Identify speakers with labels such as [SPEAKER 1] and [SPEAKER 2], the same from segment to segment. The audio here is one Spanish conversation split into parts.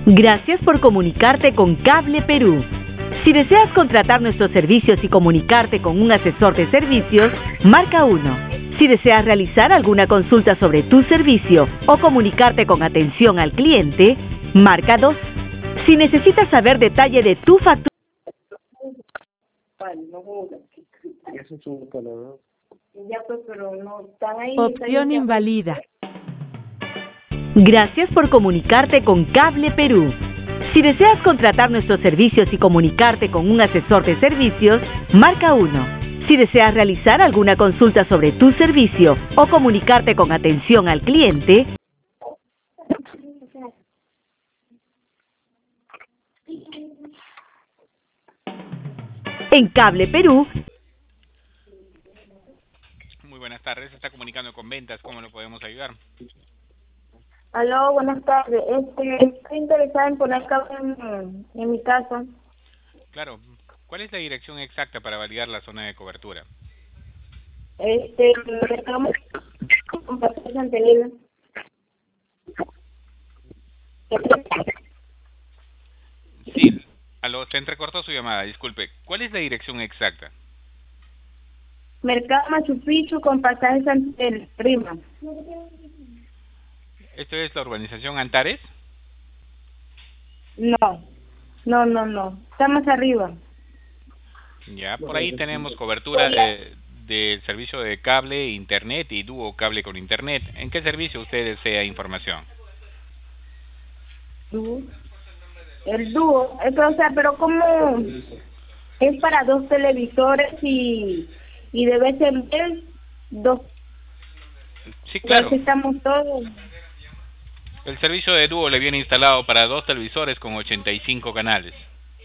[SPEAKER 1] Gracias por comunicarte con Cable Perú. Si deseas contratar nuestros servicios y comunicarte con un asesor de servicios, marca 1. Si deseas realizar alguna consulta sobre tu servicio o comunicarte con atención al cliente, marca 2. Si necesitas saber detalle de tu factura... Opción inválida. Gracias por comunicarte con Cable Perú. Si deseas contratar nuestros servicios y comunicarte con un asesor de servicios, marca 1. Si deseas realizar alguna consulta sobre tu servicio o comunicarte con atención al cliente, en Cable Perú.
[SPEAKER 2] Muy buenas tardes, se está comunicando con ventas, ¿cómo lo podemos ayudar?
[SPEAKER 3] Aló, buenas tardes. Estoy interesada en poner cable en mi casa.
[SPEAKER 2] Claro, ¿cuál es la dirección exacta para validar la zona de cobertura?
[SPEAKER 3] Mercado con Paseo Santa Elena.
[SPEAKER 2] Sí, aló, se entrecortó su llamada, disculpe. ¿Cuál es la dirección exacta?
[SPEAKER 3] Mercado Machu Picchu con pasaje Santa Elena, Rima.
[SPEAKER 2] ¿Esto es la urbanización Antares?
[SPEAKER 3] No. Está más arriba.
[SPEAKER 2] Ya, por ahí tenemos cobertura de servicio de cable, internet y dúo cable con internet. ¿En qué servicio usted desea información?
[SPEAKER 3] ¿Dúo? El dúo. O sea, pero ¿cómo? Es para 2 televisores y debe ser 2.
[SPEAKER 2] Sí, claro.
[SPEAKER 3] Ya estamos todos.
[SPEAKER 2] El servicio de dúo le viene instalado para 2 televisores con 85 canales.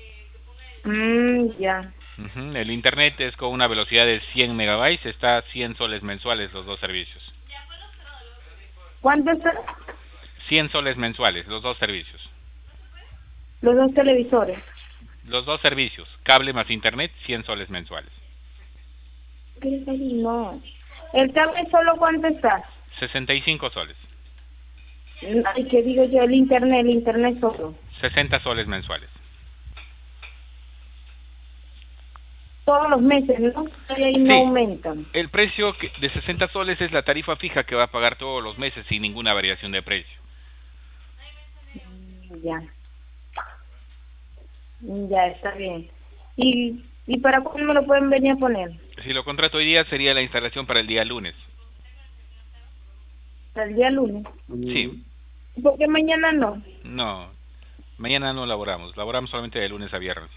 [SPEAKER 3] Ya.
[SPEAKER 2] El internet es con una velocidad de 100 megabytes, está a 100 soles mensuales los dos servicios.
[SPEAKER 3] ¿Cuánto está?
[SPEAKER 2] 100 soles mensuales, los dos servicios.
[SPEAKER 3] Los 2 televisores.
[SPEAKER 2] Los dos servicios, cable más internet, 100 soles mensuales.
[SPEAKER 3] No. ¿El cable solo cuánto está?
[SPEAKER 2] 65 soles.
[SPEAKER 3] Ay, ¿qué digo yo? El internet solo.
[SPEAKER 2] 60 soles mensuales.
[SPEAKER 3] Todos los meses, ¿no? Y ahí no aumentan.
[SPEAKER 2] El precio de 60 soles es la tarifa fija que va a pagar todos los meses sin ninguna variación de precio.
[SPEAKER 3] Ya. Ya, está bien. ¿Y para cuándo me lo pueden venir a poner?
[SPEAKER 2] Si lo contrato hoy día sería la instalación para el día lunes.
[SPEAKER 3] ¿Para el día lunes?
[SPEAKER 2] Sí.
[SPEAKER 3] ¿Por qué mañana no?
[SPEAKER 2] No, mañana no laboramos solamente de lunes a viernes.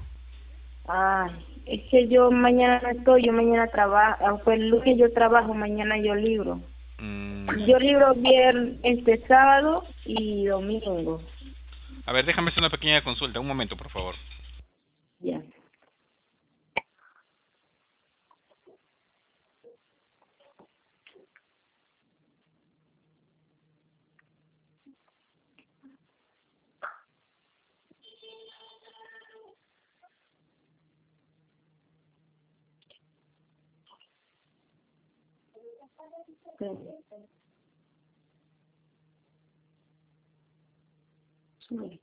[SPEAKER 3] Es que yo mañana no estoy, yo mañana trabajo, pues el lunes yo trabajo, mañana yo libro. Yo libro sábado y domingo.
[SPEAKER 2] A ver, déjame hacer una pequeña consulta, un momento, por favor.
[SPEAKER 3] Ya. Sí.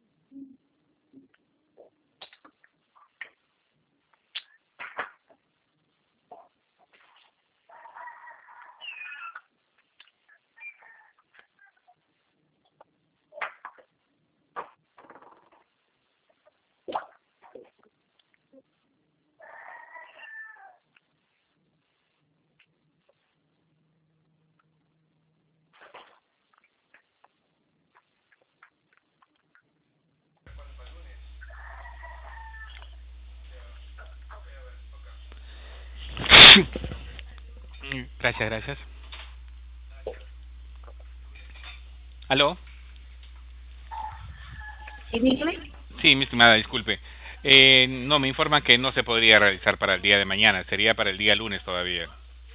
[SPEAKER 2] Gracias. ¿Aló?
[SPEAKER 3] ¿Y dígame?
[SPEAKER 2] Sí, mi estimada, disculpe. No, me informan que no se podría realizar para el día de mañana, sería para el día lunes todavía.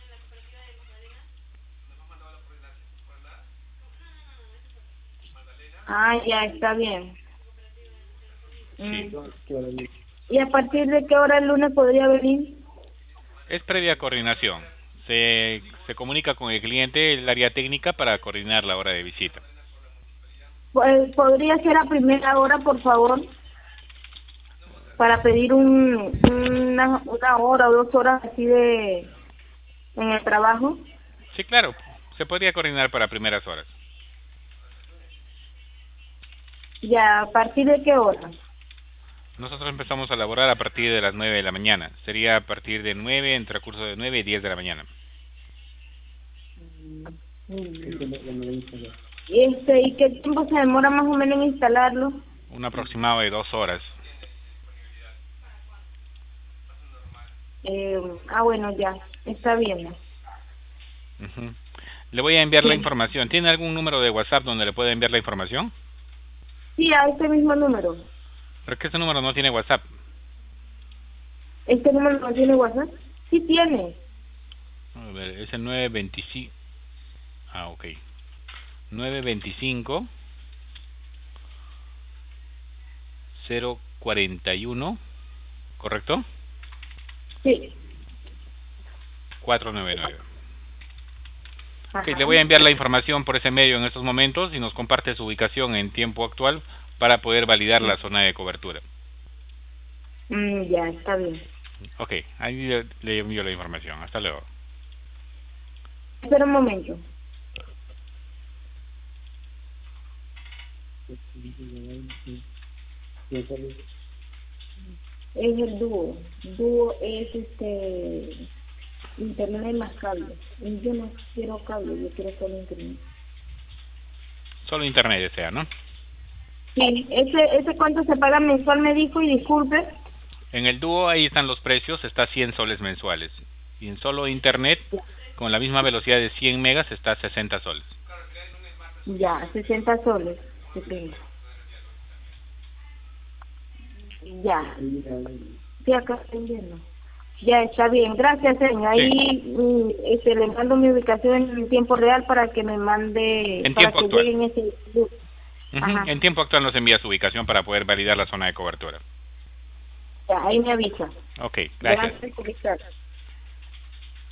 [SPEAKER 3] Ya, está bien.
[SPEAKER 2] Sí.
[SPEAKER 3] ¿Y a partir de qué hora el lunes podría venir?
[SPEAKER 2] Es previa coordinación. Se comunica con el cliente, el área técnica, para coordinar la hora de visita.
[SPEAKER 3] Pues, ¿podría ser a primera hora, por favor? Para pedir una hora o 2 horas así en el trabajo.
[SPEAKER 2] Sí, claro. Se podría coordinar para primeras horas.
[SPEAKER 3] Ya, ¿a partir de qué hora?
[SPEAKER 2] Nosotros empezamos a laborar a partir de las 9 de la mañana. Sería a partir de 9, en transcurso de 9 y 10 de la mañana.
[SPEAKER 3] ¿Y qué tiempo se demora más o menos en instalarlo?
[SPEAKER 2] Un aproximado de 2 horas.
[SPEAKER 3] Bueno, ya, está bien.
[SPEAKER 2] Le voy a enviar
[SPEAKER 3] Sí.
[SPEAKER 2] la información. ¿Tiene algún número de WhatsApp donde le pueda enviar la información?
[SPEAKER 3] Sí, a este mismo número.
[SPEAKER 2] Pero que ese número no tiene WhatsApp.
[SPEAKER 3] ¿Este número no tiene WhatsApp? Sí tiene.
[SPEAKER 2] A ver, es el 925. Ah, ok. 925 041, ¿correcto?
[SPEAKER 3] Sí.
[SPEAKER 2] 499.
[SPEAKER 3] Ajá.
[SPEAKER 2] Okay, le voy a enviar la información por ese medio en estos momentos y nos comparte su ubicación en tiempo actual para poder validar la zona de cobertura.
[SPEAKER 3] Ya, está bien.
[SPEAKER 2] Ok, ahí le envío la información. Hasta luego.
[SPEAKER 3] Espera un momento. Es el dúo. Dúo es internet más cable. Y yo no quiero cable, yo quiero solo internet.
[SPEAKER 2] Solo internet desea, ¿no?
[SPEAKER 3] Sí, ese cuánto se paga mensual me dijo, y disculpe.
[SPEAKER 2] En el dúo ahí están los precios, está 100 soles mensuales. Y en solo internet, con la misma velocidad de 100 megas, está 60 soles.
[SPEAKER 3] Ya, 60 soles. 70. Ya. Sí, acá estoy viendo. Ya, está bien. Gracias, señor. Ahí le mando mi ubicación en tiempo real para que me mande,
[SPEAKER 2] En
[SPEAKER 3] para
[SPEAKER 2] tiempo
[SPEAKER 3] que
[SPEAKER 2] actual.
[SPEAKER 3] llegue en ese... Ajá.
[SPEAKER 2] En tiempo actual nos envía su ubicación para poder validar la zona de cobertura.
[SPEAKER 3] Ya, ahí me avisa.
[SPEAKER 2] Ok, gracias.
[SPEAKER 3] Gracias por estar.